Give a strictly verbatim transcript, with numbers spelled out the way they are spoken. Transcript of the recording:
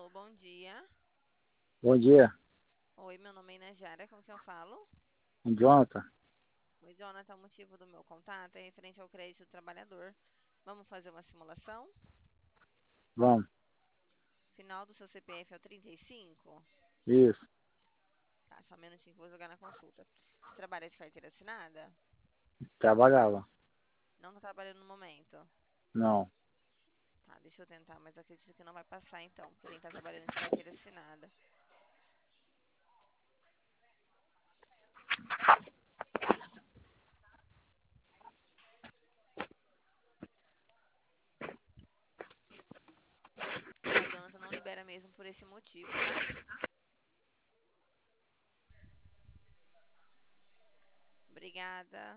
Alô, bom dia. Bom dia, Oi, meu nome é Inajara, com quem eu falo? Jonathan. Oi, Jonathan, o motivo do meu contato é referente ao crédito do trabalhador. Vamos fazer uma simulação? Vamos, Final do seu C P F é o trinta e cinco? isso. Tá, só um minutinho que eu vou jogar na consulta. Você trabalha de carteira assinada? Trabalhava. Não tá trabalhando no momento. Não, Tá, deixa eu tentar, mas acredito que não vai passar então, porque tem que estar trabalhando de carteira assinada. Ah, Jonathan, não libera mesmo por esse motivo, tá? Obrigada.